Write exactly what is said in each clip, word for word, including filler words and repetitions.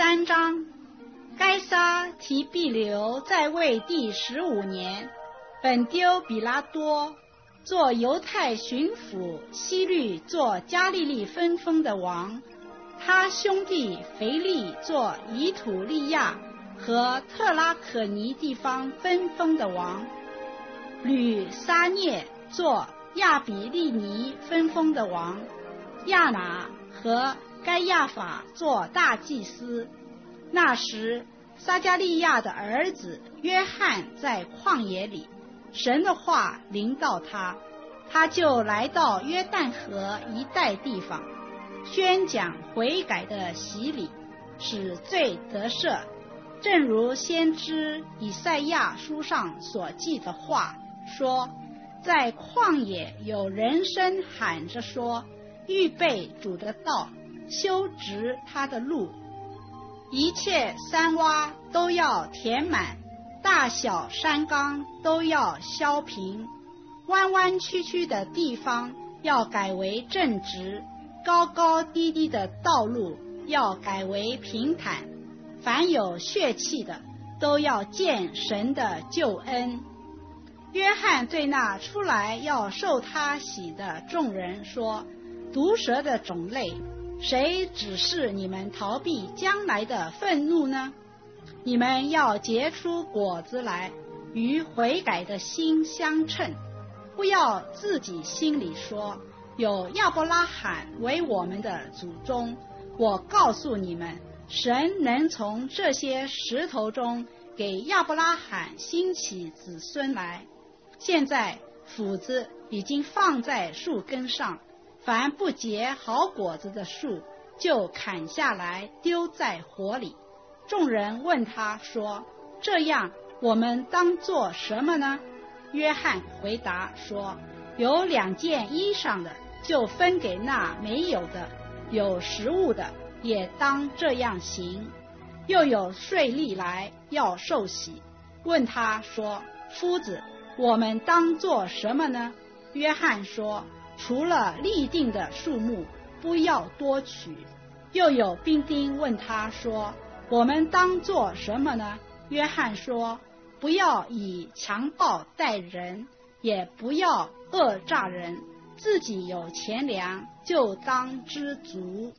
三章。该撒提庇留在位第十五年，本丢比拉多做犹太巡抚，希律做加利利分封的王，他兄弟腓力做以土利亚和特拉可尼地方分封的王，吕撒涅做亚比利尼分封的王，亚拿和该亚法做大祭司。那时撒迦利亚的儿子约翰在旷野里，神的话临到他，他就来到约旦河一带地方，宣讲悔改的洗礼，使罪得赦，正如先知以赛亚书上所记的话说，在旷野有人声喊着说，预备主的道，修直他的路。一切山洼都要填满，大小山冈都要削平，弯弯曲曲的地方要改为正直，高高低低的道路要改为平坦，凡有血气的都要见神的救恩。约翰对那出来要受他洗的众人说，毒蛇的种类，谁指示你们逃避将来的愤怒呢？你们要结出果子来，与悔改的心相称，不要自己心里说，有亚伯拉罕为我们的祖宗。我告诉你们，神能从这些石头中给亚伯拉罕兴起子孙来。现在斧子已经放在树根上，凡不结好果子的树就砍下来丢在火里。众人问他说，这样我们当做什么呢？约翰回答说，有两件衣裳的就分给那没有的，有食物的也当这样行。又有税吏来要受洗，问他说，夫子，我们当做什么呢？约翰说，除了立定的数目，不要多取。又有兵丁问他说，我们当做什么呢？约翰说，不要以强暴待人，也不要恶诈人，自己有钱粮就当知足。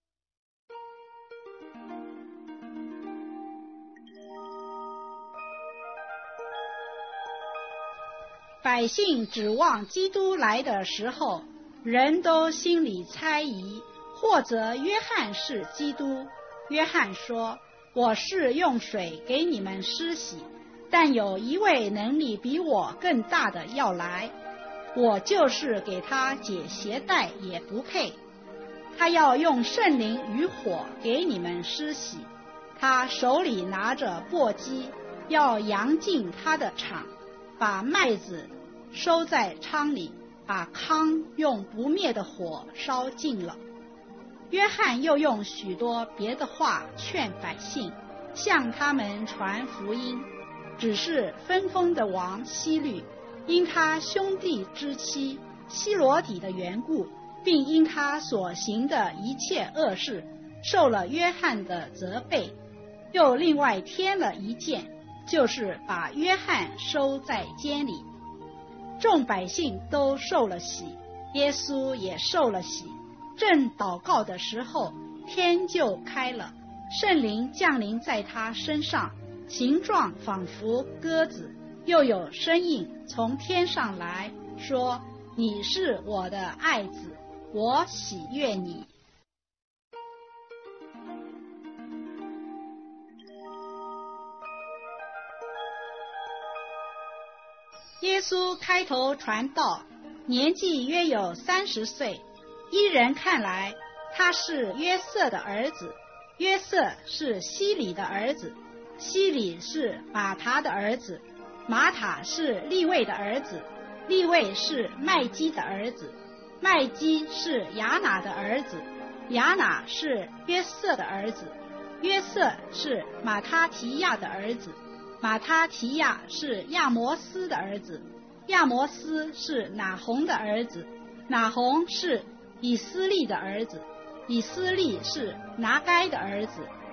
百姓指望基督来的时候，人都心里猜疑，或者约翰是基督。约翰说，我是用水给你们施洗，但有一位能力比我更大的要来，我就是给他解鞋带也不配。他要用圣灵与火给你们施洗，他手里拿着簸箕，要扬进他的场，把麦子收在仓里，把糠用不灭的火烧尽了。约翰又用许多别的话劝百姓，向他们传福音，只是分封的王希律因他兄弟之妻希罗底的缘故，并因他所行的一切恶事，受了约翰的责备，又另外添了一件，就是把约翰收在监里。众百姓都受了洗，耶稣也受了洗。正祷告的时候，天就开了，圣灵降临在他身上，形状仿佛鸽子，又有声音从天上来说，你是我的爱子，我喜悦你。耶稣开头传道，年纪约有三十岁。依人看来，他是约瑟的儿子，约瑟是希里的儿子，希里是马塔的儿子，马塔是利未的儿子，利未是麦基的儿子，麦基是亚拿的儿子，亚拿是约瑟的儿子，约瑟是马他提亚的儿子，马他提亚是亚摩斯的儿子，亚摩斯是拿红的儿子，拿红是以斯利的儿子，以斯利是拿该的儿子，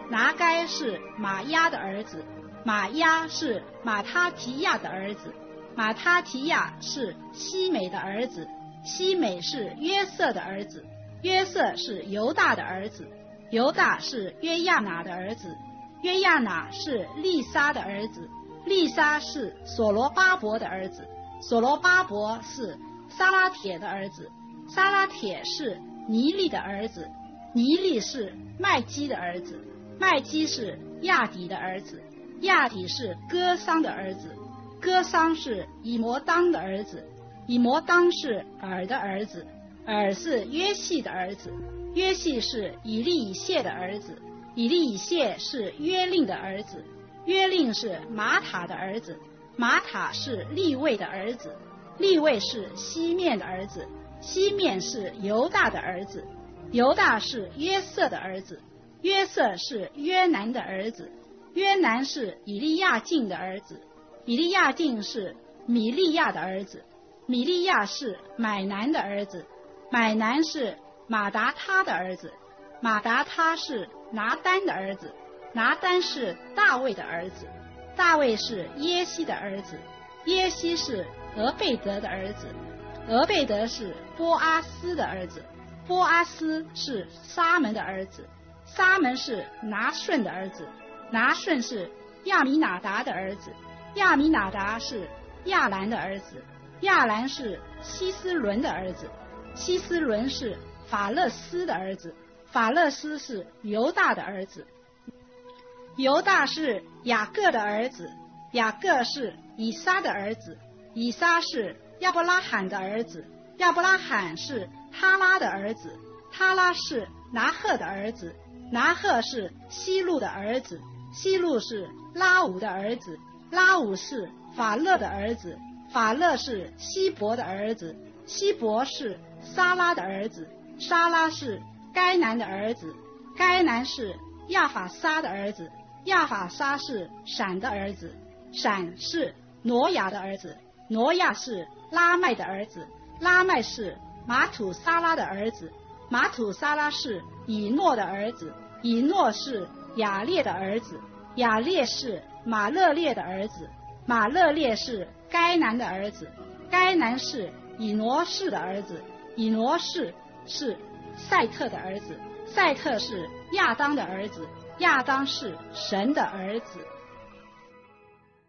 拿该是马押的儿子，马押是马他提亚的儿子，马他提亚是西美的儿子，西美是约瑟的儿子，约瑟是犹大的儿子，犹大是约亚拿的儿子，约亚拿是利沙的儿子，利沙是所罗巴伯的儿子，所罗巴伯是撒拉铁的儿子，撒拉铁是尼利的儿子，尼利是麦基的儿子，麦基是亚底的儿子，亚底是歌桑的儿子，歌桑是以摩当的儿子，以摩当是尔的儿子，尔是约细的儿子，约细是以利以谢的儿子，以利以谢是约令的儿子，约令是马塔的儿子，马塔是利位的儿子，利位是西面的儿子，西面是犹大的儿子，犹大是约瑟的儿子，约瑟是约南的儿子，约南是以利亚敬的儿子，以利亚敬是米利亚的儿子，米利亚是买南的儿子，买南是马达他的儿子，马达他是拿单的儿子，拿单是大卫的儿子，大卫是耶西的儿子，耶西是俄贝德的儿子，俄贝德是波阿斯的儿子，波阿斯是沙门的儿子，沙门是拿顺的儿子，拿顺是亚米拿达的儿子，亚米拿达是亚兰的儿子，亚兰是希斯伦的儿子，希斯伦是法勒斯的儿子，法勒斯是犹大的儿子，犹大是雅各的儿子，雅各是以撒的儿子，以撒是亚伯拉罕的儿子，亚伯拉罕是他拉的儿子，他拉是拿赫的儿子，拿赫是西路的儿子，西路是拉吾的儿子，拉吾是法勒的儿子，法勒是希伯的儿子，希伯是撒拉的儿子，撒拉是该南的儿子，该南是亚法撒的儿子，亚法撒是闪的儿子，闪是挪亚的儿子，挪亚是拉麦的儿子，拉麦是马土撒拉的儿子，马土撒拉是以诺的儿子，以诺是雅列的儿子，雅列是马勒列的儿子，马勒列是该南的儿子，该南是以挪士的儿子，以挪士是赛特的儿子，赛特是亚当的儿子，亚当是神的儿子。